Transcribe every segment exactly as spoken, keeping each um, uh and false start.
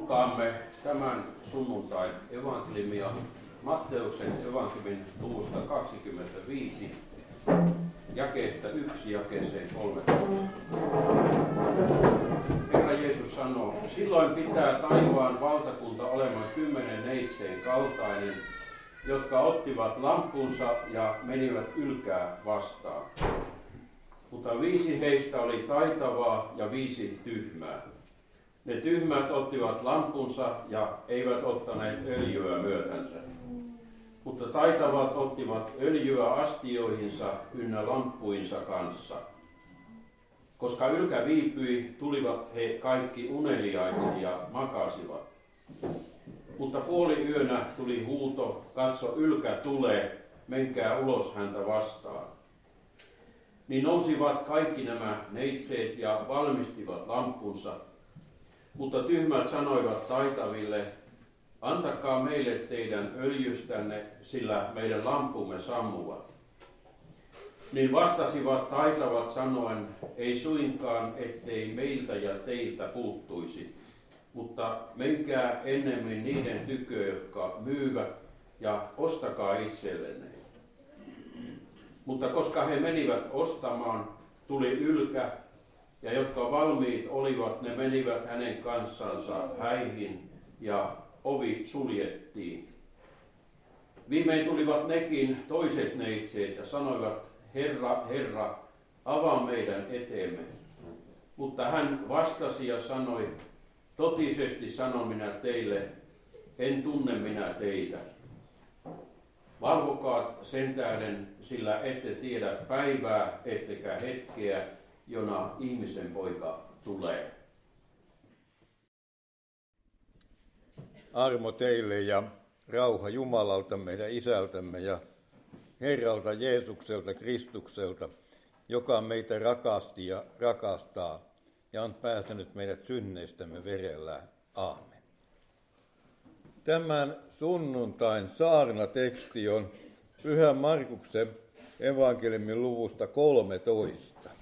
Lukaamme tämän sunnuntain evankeliumia Matteuksen evankeliumin luvusta kaksikymmentäviisi, jakeesta yksi jakeeseen kolmetoista. Herra Jeesus sanoo, silloin pitää taivaan valtakunta olemaan kymmenen neitseen kaltainen, jotka ottivat lamppunsa ja menivät ylkää vastaan. Mutta viisi heistä oli taitavaa ja viisi tyhmää. Ne tyhmät ottivat lampunsa ja eivät ottaneet öljyä myötänsä. Mutta taitavat ottivat öljyä astioihinsa ynnä lamppuinsa kanssa. Koska ylkä viipyi, tulivat he kaikki uneliaiksi ja makasivat. Mutta puoli yönä tuli huuto, katso ylkä tulee, menkää ulos häntä vastaan. Niin nousivat kaikki nämä neitseet ja valmistivat lampunsa. Mutta tyhmät sanoivat taitaville, antakaa meille teidän öljystänne, sillä meidän lampumme sammuvat. Niin vastasivat taitavat sanoen, ei suinkaan, ettei meiltä ja teiltä puuttuisi, mutta menkää ennemmin niiden tykö, jotka myyvät, ja ostakaa itsellenne. Mutta koska he menivät ostamaan, tuli ylkä, ja jotka valmiit olivat, ne menivät hänen kanssansa häihin, ja ovi suljettiin. Viimein tulivat nekin toiset neitseet ja sanoivat, Herra, Herra, avaa meidän eteemme. Mutta hän vastasi ja sanoi, totisesti sanon minä teille, en tunne minä teitä. Valvokaat sen tähden, sillä ette tiedä päivää, ettekä hetkeä, jona ihmisen poika tulee. Armo teille ja rauha Jumalalta, meidän Isältämme ja Herralta Jeesukselta Kristukselta, joka meitä rakasti ja rakastaa ja on päästänyt meidät synneistämme verellään. Aamen. Tämän sunnuntain saarnateksti on Pyhän Markuksen evankeliumin luvusta kolmetoista.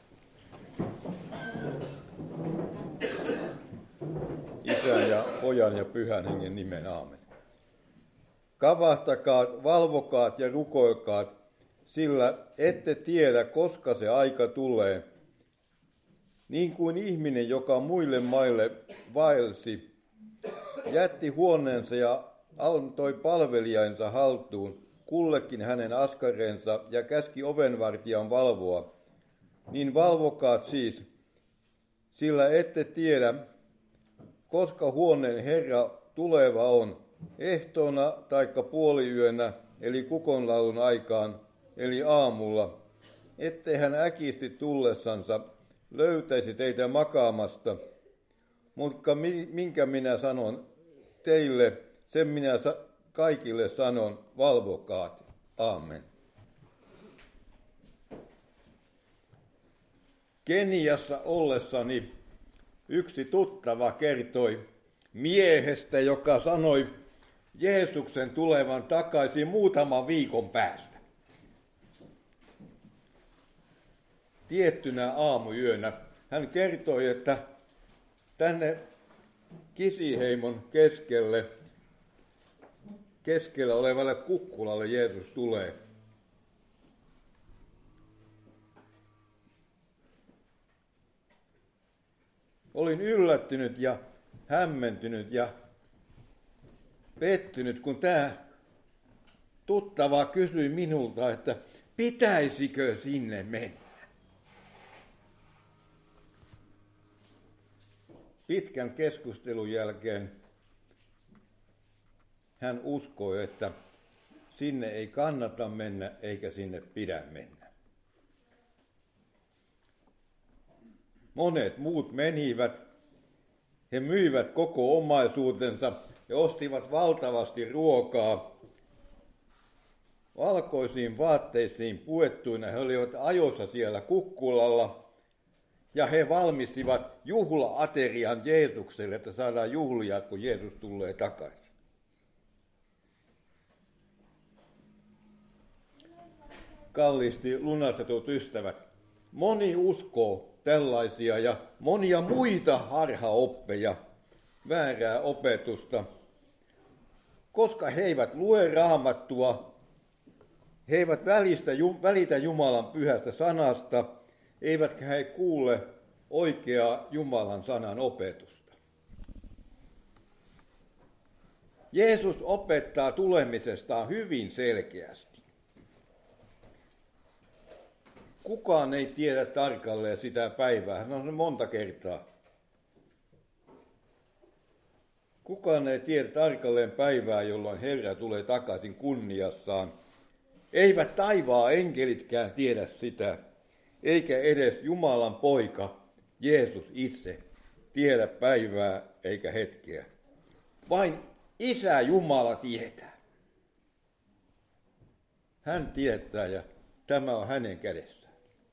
Isän ja Pojan ja Pyhän Hengen nimen, aamen. Kavahtakaa, valvokaat ja rukoilkaat, sillä ette tiedä, koska se aika tulee. Niin kuin ihminen, joka muille maille vaelsi, jätti huoneensa ja antoi palvelijainsa haltuun, kullekin hänen askareensa ja käski ovenvartijan valvoa, niin valvokaat siis, sillä ette tiedä, koska huoneen Herra tuleva on, ehtoona taikka puoliyönä, eli kukonlaulun aikaan, eli aamulla, ettei hän äkisti tullessansa löytäisi teitä makaamasta, mutta minkä minä sanon teille, sen minä kaikille sanon, valvokaat. Aamen. Keniassa ollessani yksi tuttava kertoi miehestä, joka sanoi Jeesuksen tulevan takaisin muutaman viikon päästä. Tiettynä aamuyönä hän kertoi, että tänne Kisiheimon keskelle, keskellä olevalle kukkulalle Jeesus tulee. Olin yllättynyt ja hämmentynyt ja pettynyt, kun tämä tuttava kysyi minulta, että pitäisikö sinne mennä. Pitkän keskustelun jälkeen hän uskoi, että sinne ei kannata mennä eikä sinne pidä mennä. Monet muut menivät, he myivät koko omaisuutensa ja ostivat valtavasti ruokaa. Valkoisiin vaatteisiin puettuina he olivat ajossa siellä kukkulalla ja he valmistivat juhla-aterian Jeesukselle, että saadaan juhlia, kun Jeesus tulee takaisin. Kalliisti lunastetut ystävät, moni uskoo tällaisia ja monia muita harhaoppeja, väärää opetusta, koska he eivät lue Raamattua, he eivät välistä, välitä Jumalan pyhästä sanasta, eivätkä he kuule oikeaa Jumalan sanan opetusta. Jeesus opettaa tulemisestaan hyvin selkeästi. Kukaan ei tiedä tarkalleen sitä päivää, hän on se monta kertaa. Kukaan ei tiedä tarkalleen päivää, jolloin Herra tulee takaisin kunniassaan. Eivät taivaan enkelitkään tiedä sitä, eikä edes Jumalan poika, Jeesus itse, tiedä päivää eikä hetkeä. Vain Isä Jumala tietää. Hän tietää ja tämä on hänen kädessään.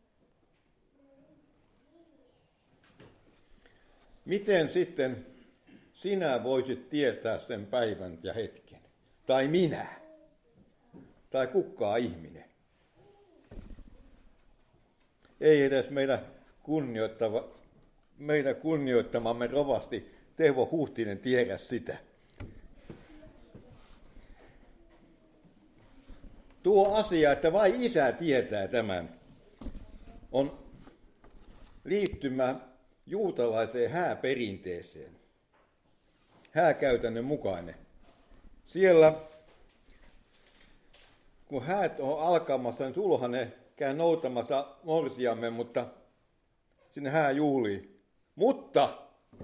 Miten sitten sinä voisit tietää sen päivän ja hetken? Tai minä? Tai kukaan ihminen? Ei edes meidän, kunnioittava, meidän kunnioittamamme rovasti Teuvo Huhtinen tiedä sitä. Tuo asia, että vain Isä tietää tämän, on liittymä juutalaiseen hääperinteeseen. Hääkäytännön mukainen. Siellä, kun häät on alkamassa, niin sulhanen käy noutamassa morsiamme, mutta sinne hääjuhliin. Mutta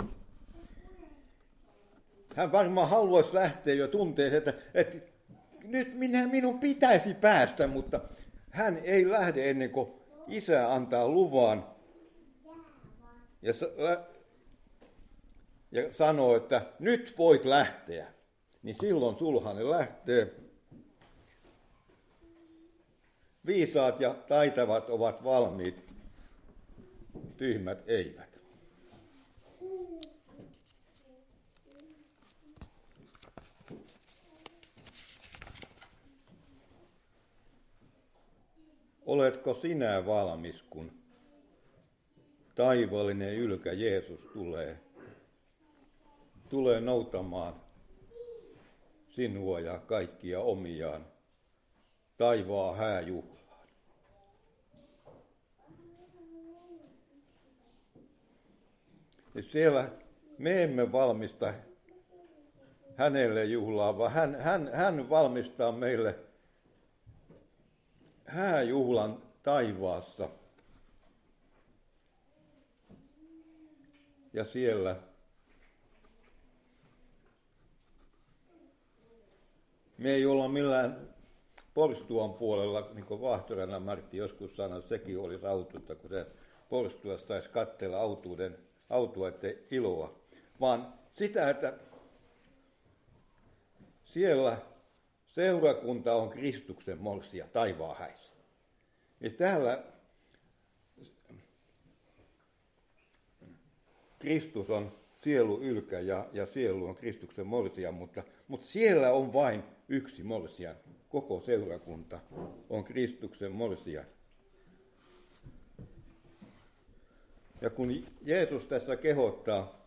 hän varmaan haluaisi lähteä jo tunteeseen, että, että nyt minä, minun pitäisi päästä, mutta hän ei lähde ennen kuin Isä antaa luvan ja, ja sanoo, että nyt voit lähteä. Niin silloin sulhanen lähtee. Viisaat ja taitavat ovat valmiit, tyhmät eivät. Oletko sinä valmis, kun taivaallinen ylkä Jeesus tulee, tulee noutamaan sinua ja kaikkia omiaan taivaan hääjuhlaan? Ja siellä me emme valmista hänelle juhlaa, vaan hän, hän, hän valmistaa meille hääjuhlan taivaassa. Ja siellä me ei olla millään porstuan puolella, niin kuin Vahtorana Martti joskus sanoi, että sekin olisi autuutta, kun se porstuassa saisi katsella autuuden, autuaiden iloa. Vaan sitä, että siellä seurakunta on Kristuksen morsia taivaan häissä. Ja täällä Kristus on sielu ylkä ja, ja sielu on Kristuksen morsia, mutta, mutta siellä on vain yksi morsian. Koko seurakunta on Kristuksen morsian. Ja kun Jeesus tässä kehottaa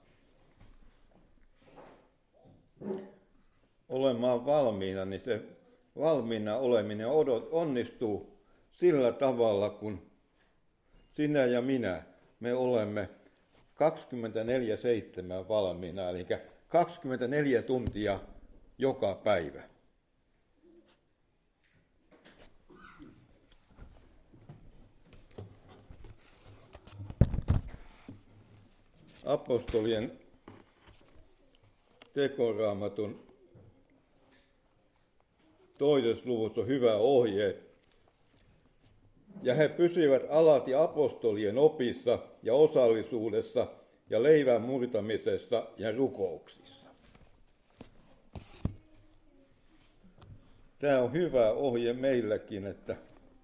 olemaan valmiina, niin se valmiina oleminen odot, onnistuu sillä tavalla, kun sinä ja minä, me olemme kaksikymmentäneljä seitsemän valmiina, eli kaksikymmentäneljä tuntia joka päivä. Apostolien tekoraamatun toisessa luvussa on hyvä ohje. Ja he pysyivät alati apostolien opissa ja osallisuudessa ja leivän murtamisessa ja rukouksissa. Tämä on hyvä ohje meillekin, että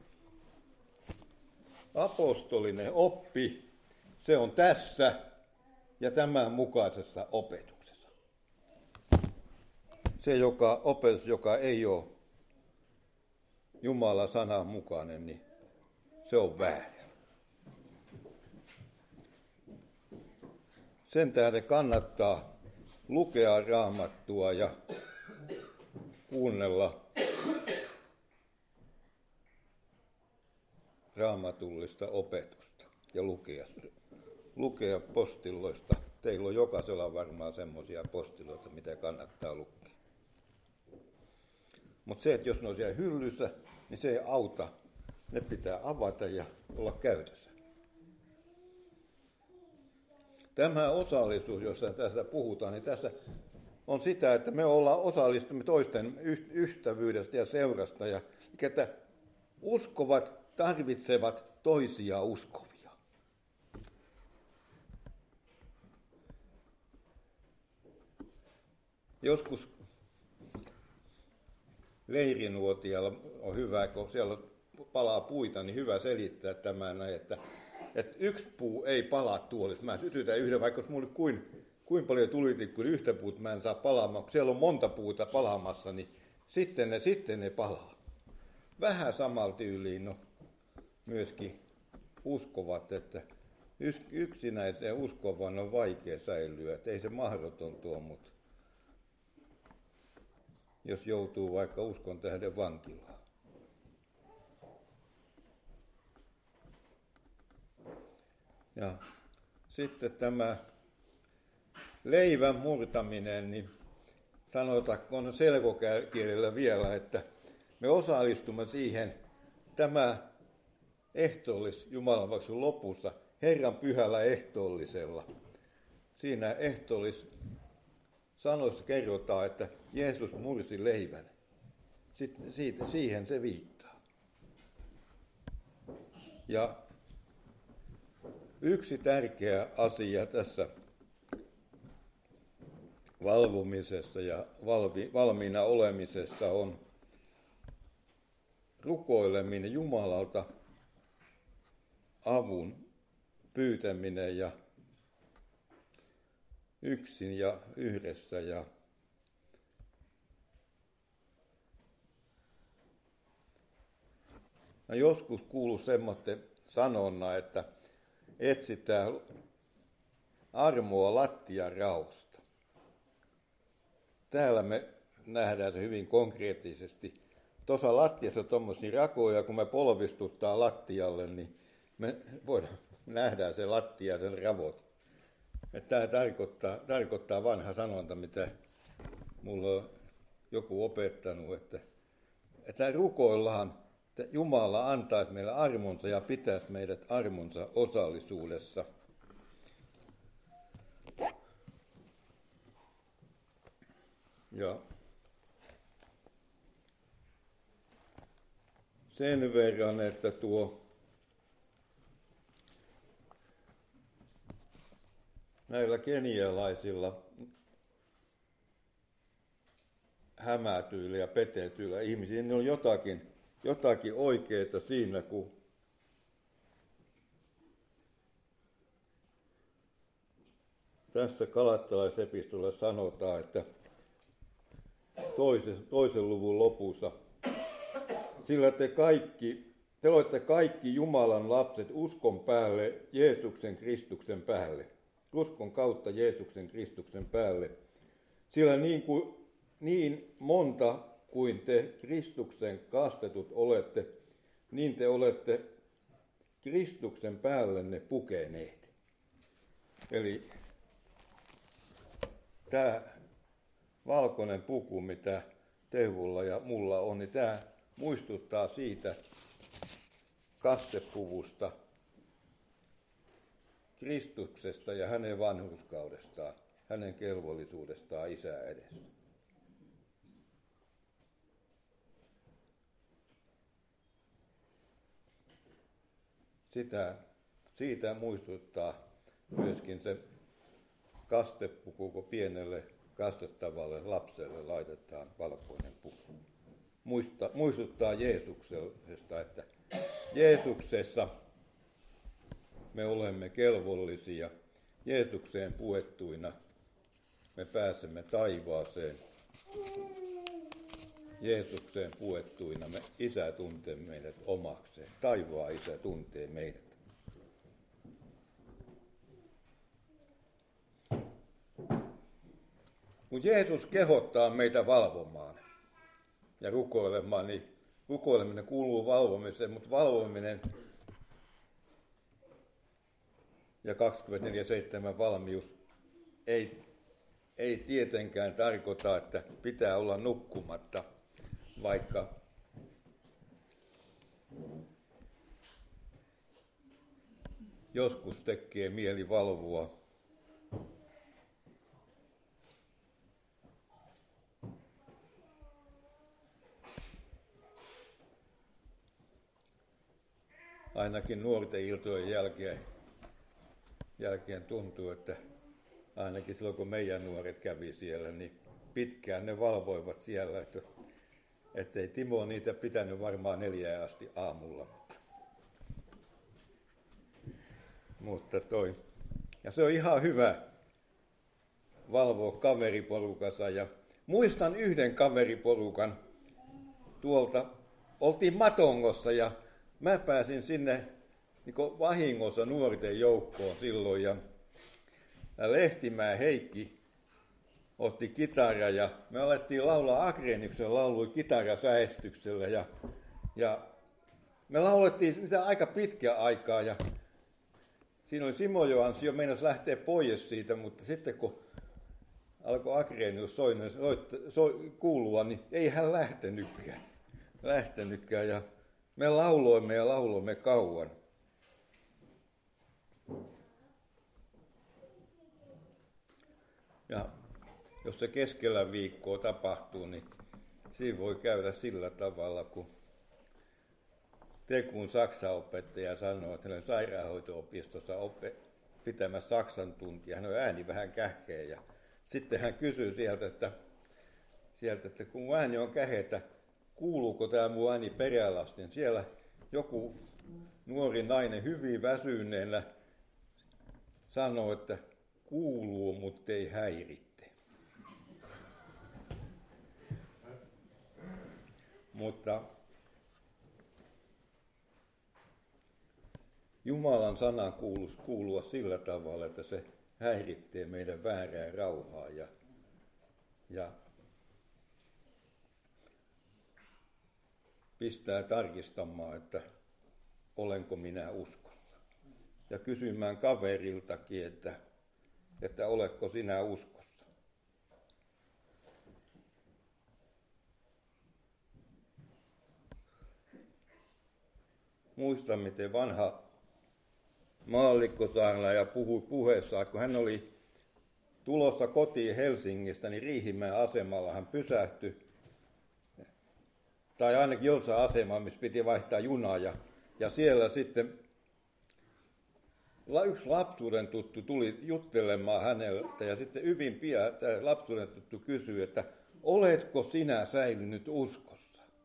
apostolinen oppi, se on tässä ja tämän mukaisessa opetuksessa. Se joka, opetus, joka ei ole Jumalan sanan mukainen, niin se on väärä. Sen tähden kannattaa lukea Raamattua ja kuunnella raamatullista opetusta ja lukea, lukea postilloista. Teillä on jokaisella varmaan semmoisia postiloita, mitä kannattaa lukea. Mutta se, että jos ne on siellä hyllyssä, niin se ei auta. Ne pitää avata ja olla käytössä. Tämä osallisuus, josta tässä puhutaan, niin tässä on sitä, että me ollaan osallistumme toisten ystävyydestä ja seurasta. Ja että uskovat tarvitsevat toisia uskovia. Joskus leirinuotialla on hyvä, kun siellä palaa puita, niin hyvä selittää tämän näin, että, että yksi puu ei palaa tuolissa. Mä sytytän yhden, vaikka olisi mulle kuin, kuin paljon tulitikkuja, yhtä puuta mä en saa palaamaan. Kun siellä on monta puuta palaamassa, niin sitten ne, sitten ne palaa. Vähän samalla tyyliin no, myöskin uskovat, että yksinäisen uskovan on vaikea säilyä. Että ei se mahdoton tuo, mutta jos joutuu vaikka uskon tähden vankilaan. Ja sitten tämä leivän murtaminen, niin sanotaan selkokielellä vielä, että me osallistumme siihen tämä ehtoollis Jumalanpalveluksen lopussa Herran pyhällä ehtoollisella. Siinä ehtoollis sanoissa kerrotaan, että Jeesus mursi leivän. Sitten siitä, siihen se viittaa. Ja yksi tärkeä asia tässä valvomisessa ja valvi, valmiina olemisessa on rukoileminen Jumalalta, avun pyytäminen ja yksin ja yhdessä. Ja mä joskus kuullut semmoinen sanonna, että etsitään armoa lattian raosta. Täällä me nähdään se hyvin konkreettisesti. Tuossa lattiassa on tuommoisia rakoja, kun me polvistuttaa lattialle, niin me voidaan nähdään se lattia ja sen ravot. Tämä tarkoittaa, tarkoittaa vanha sanonta, mitä mulla on joku opettanut, että, että rukoillaan, että Jumala antaisi meille armonsa ja pitäisi meidät armonsa osallisuudessa. Ja sen verran, että tuo näillä kenialaisilla hämätyillä ja petetyillä ihmisillä niin on jotakin, jotakin oikeaa siinä, kun tässä Galattalaisepistolla sanotaan, että toisen, toisen luvun lopussa, sillä te kaikki, te olette kaikki Jumalan lapset uskon päälle, Jeesuksen Kristuksen päälle. Uskon kautta Jeesuksen Kristuksen päälle. Sillä niin, kuin, niin monta kuin te Kristuksen kastetut olette, niin te olette Kristuksen päällenne pukeneet. Eli tämä valkoinen puku, mitä Teuvulla ja mulla on, niin tämä muistuttaa siitä kastepuvusta, Kristuksesta ja hänen vanhurskaudestaan, hänen kelvollisuudestaan Isän edessä. Sitä, siitä muistuttaa myöskin se kastepuku, kun pienelle kastettavalle lapselle laitetaan valkoinen puku. Muista, muistuttaa Jeesuksesta, että Jeesuksessa me olemme kelvollisia. Jeesukseen puettuina me pääsemme taivaaseen. Jeesukseen puettuina me Isä tuntee meidät omakseen. Taivaan Isä tuntee meidät. kun Jeesus kehottaa meitä valvomaan ja rukoilemaan, niin rukoileminen kuuluu valvomiseen, mutta valvominen ja kaksikymmentäneljä seitsemän valmius ei, ei tietenkään tarkoita, että pitää olla nukkumatta, vaikka joskus tekee mieli valvoa. Ainakin nuorten iltojen jälkeen, jälkeen tuntuu, että ainakin silloin kun meidän nuoret kävi siellä, niin pitkään ne valvoivat siellä, että ettei Timo niitä pitänyt varmaan neljään asti aamulla. Mutta toi. Ja se on ihan hyvä valvoa kaveriporukassa. Ja muistan yhden kaveriporukan tuolta, oltiin Matongossa ja mä pääsin sinne niin vahingossa nuorten joukkoon silloin ja Lehtimäen Heikki otti kitaraa ja me alettiin laulaa Agreniksen laului kitarasäestyksellä ja, ja me laulettiin sitä aika pitkä aikaa ja siinä oli Simo Johansi jo meinasi lähteä pois siitä, mutta sitten kun alkoi Agrenius soinen soi, kuulua, niin ei hän lähtenytkään. lähtenytkään ja me lauloimme ja lauloimme kauan. Ja jos se keskellä viikkoa tapahtuu, niin siinä voi käydä sillä tavalla, kun Tekun saksan-opettaja sanoo, että hän on sairaanhoito-opistossa ope- pitämässä saksan tuntia. Hän on ääni vähän kähkeä ja sitten hän kysyy sieltä, että, sieltä, että kun mun ääni on kähetä, kuuluuko tämä mun ääni perälasti? Siellä joku nuori nainen hyvin väsyneenä sanoo, että kuuluu, mutta ei häiritte. Mutta Jumalan sana kuuluisi kuulua sillä tavalla, että se häiritsee meidän väärää rauhaa ja, ja pistää tarkistamaan, että olenko minä uskossa. Ja kysymään kaveriltakin, että, että oletko sinä uskossa. Muistan, miten vanha maallikkosaarnaaja puhui puheessaan, kun hän oli tulossa kotiin Helsingistä, niin Riihimäen asemalla hän pysähtyi, tai ainakin jossain asemalla, missä piti vaihtaa junaa, ja, ja siellä sitten yksi lapsuuden tuttu tuli juttelemaan häneltä, ja sitten hyvin pian tämä lapsuuden tuttu kysyi, että oletko sinä säilynyt uskossa?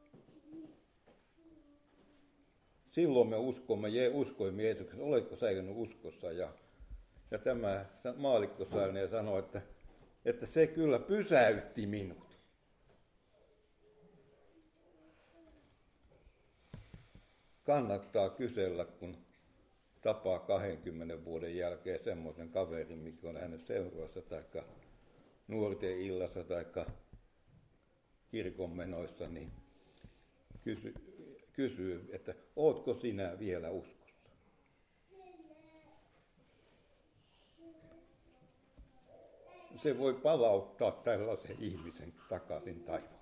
Silloin me uskomme, uskoimme Jeesuksen, oletko säilynyt uskossa? Ja, ja tämä maallikkosaarnaaja sanoi, että, että se kyllä pysäytti minut. Kannattaa kysellä, kun tapaa kahdenkymmenen vuoden jälkeen semmoisen kaverin, mikä on hänen seuraassa, tai nuorten illassa, tai kirkonmenoissa, niin kysy, kysyy, että ootko sinä vielä uskossa? Se voi palauttaa tällaisen ihmisen takaisin taivaan.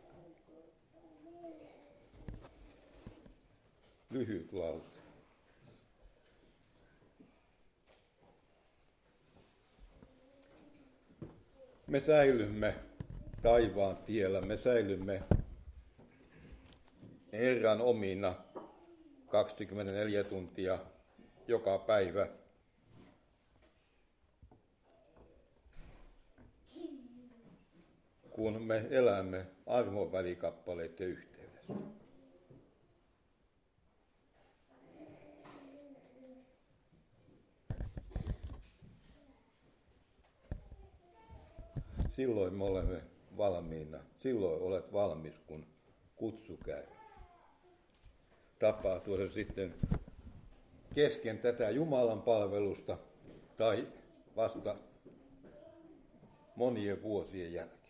Lyhyt lause. Me säilymme taivaan tiellä, me säilymme Herran omina kaksikymmentäneljä tuntia joka päivä. Kun me elämme armon välikappaleiden yhteydessä. Silloin me olemme valmiina. Silloin olet valmis, kun kutsu käy. Tapahtuu se sitten kesken tätä Jumalan palvelusta tai vasta monien vuosien jälkeen.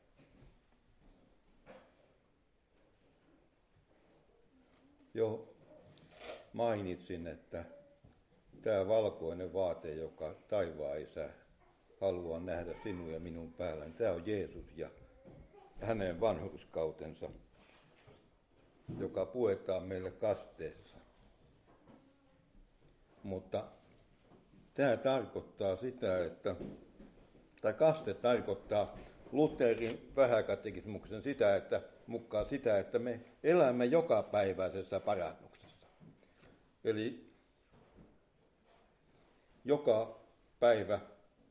Jo mainitsin, että tämä valkoinen vaate, joka taivaan Isä haluaa nähdä sinun ja minun päälläni, tämä on Jeesus ja hänen vanhurskautensa, joka puetaan meille kasteessa. Mutta tämä tarkoittaa sitä, että, tai kaste tarkoittaa Lutherin vähäkatekismuksen sitä, että, mukaan sitä, että me elämme jokapäiväisessä parannuksessa. Eli joka päivä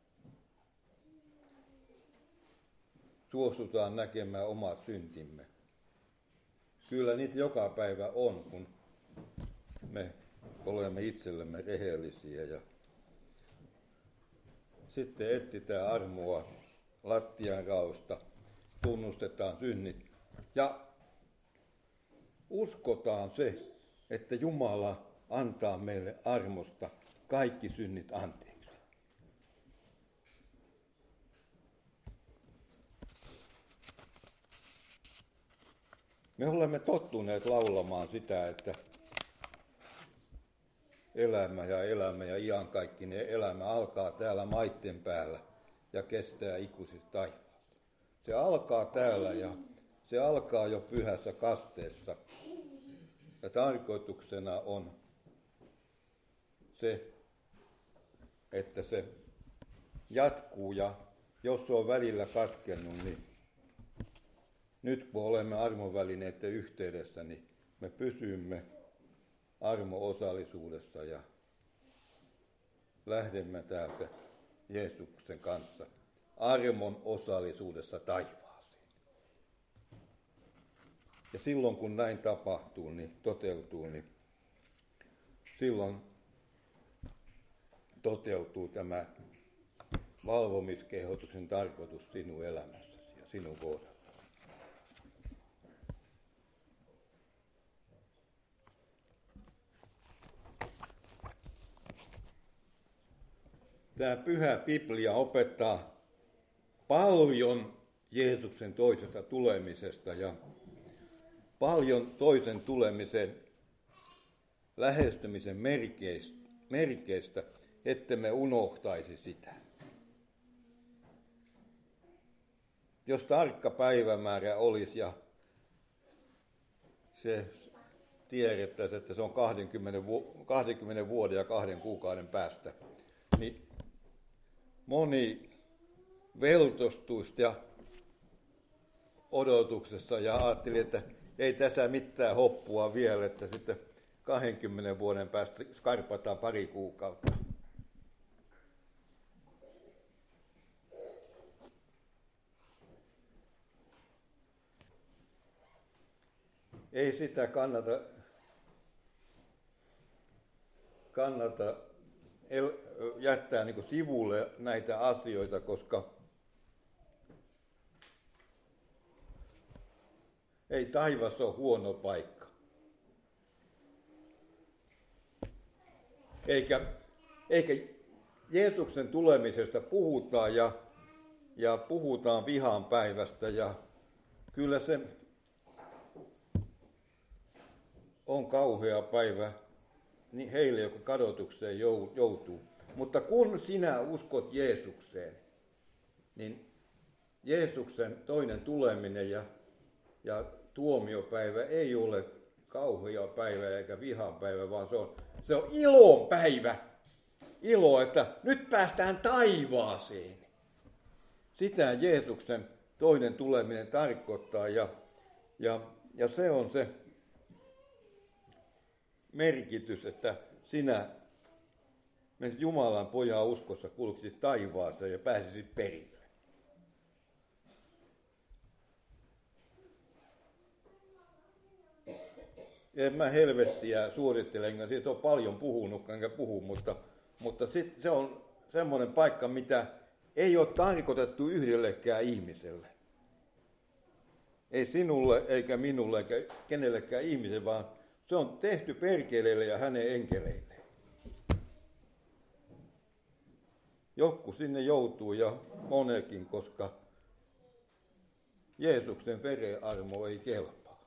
suostutaan näkemään omat syntimme. Kyllä niitä joka päivä on, kun me olemme itsellemme rehellisiä ja sitten etsitään armoa lattian raosta, tunnustetaan synnit ja uskotaan se, että Jumala antaa meille armosta kaikki synnit anteeksi. Me olemme tottuneet laulamaan sitä, että elämä ja elämä ja iankaikkinen elämä alkaa täällä maitten päällä ja kestää ikuisista taivaassa. Se alkaa täällä ja se alkaa jo pyhässä kasteessa. Ja tarkoituksena on se, että se jatkuu ja jos se on välillä katkennut, niin nyt kun olemme armovälineiden yhteydessä, niin me pysymme armo-osallisuudessa ja lähdemme täältä Jeesuksen kanssa armon osallisuudessa taivaaseen. Ja silloin kun näin tapahtuu, niin toteutuu, niin silloin toteutuu tämä valvomiskehotuksen tarkoitus sinun elämässäsi ja sinun kohdalla. Tämä pyhä Biblia opettaa paljon Jeesuksen toisesta tulemisesta ja paljon toisen tulemisen lähestymisen merkeistä, ettemme unohtaisi sitä. Jos tarkka päivämäärä olisi ja se tiedettäisiin, että se on kaksikymmentä vuoden ja kahden kuukauden päästä, niin moni veltostuisi ja odotuksessa ja ajatteli, että ei tässä mitään hoppua vielä, että sitten kahdenkymmenen vuoden päästä skarpataan pari kuukautta. Ei sitä kannata, kannata el, jättää niin kuin sivulle näitä asioita, koska ei taivas ole huono paikka. Eikä, eikä Jeesuksen tulemisesta puhutaan ja, ja puhutaan vihan päivästä ja kyllä se on kauhea päivä niin heille, jotka kadotukseen joutuu. Mutta kun sinä uskot Jeesukseen, niin Jeesuksen toinen tuleminen ja, ja tuomiopäivä ei ole kauhea päivä eikä vihan päivä, vaan se on, se on ilon päivä. Ilo, että nyt päästään taivaaseen. Sitä Jeesuksen toinen tuleminen tarkoittaa ja, ja, ja se on se merkitys, että sinä Jumalan pojan uskossa kulkisit taivaaseen ja pääsisit perille. En mä helvettiä suorittele, enkä siitä on paljon puhunut, enkä puhu, mutta, mutta sit se on semmoinen paikka, mitä ei ole tarkoitettu yhdellekään ihmiselle. Ei sinulle, eikä minulle, eikä kenellekään ihmiselle, vaan se on tehty perkeleille ja hänen enkeleille. Joku sinne joutuu ja monekin, koska Jeesuksen verenarmo ei kelpaa.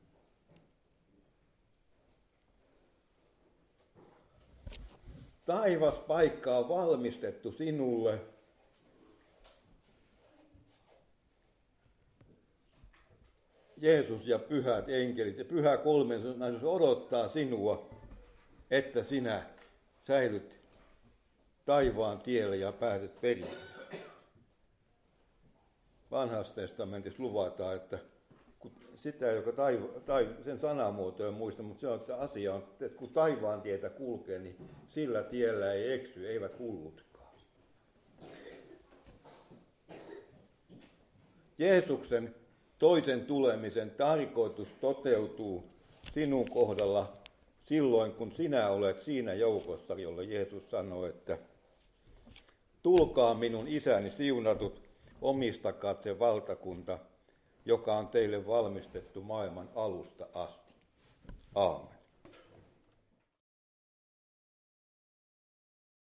Taivas paikka on valmistettu sinulle. Jeesus ja pyhät enkelit ja pyhä kolminaisuus odottaa sinua, että sinä säilyt taivaan tielle ja pääset perille. Vanhassa testamentissa luvataan, että kun sitä, joka taiva, tai sen sanamuotoja muista, mutta se on, että asia on, että kun taivaan tietä kulkee, niin sillä tiellä ei eksy, eivät hullutkaan. Jeesuksen toisen tulemisen tarkoitus toteutuu sinun kohdalla silloin, kun sinä olet siinä joukossa, jolle Jeesus sanoi, että tulkaa minun isäni siunatut, omistakaa se valtakunta, joka on teille valmistettu maailman alusta asti. Aamen.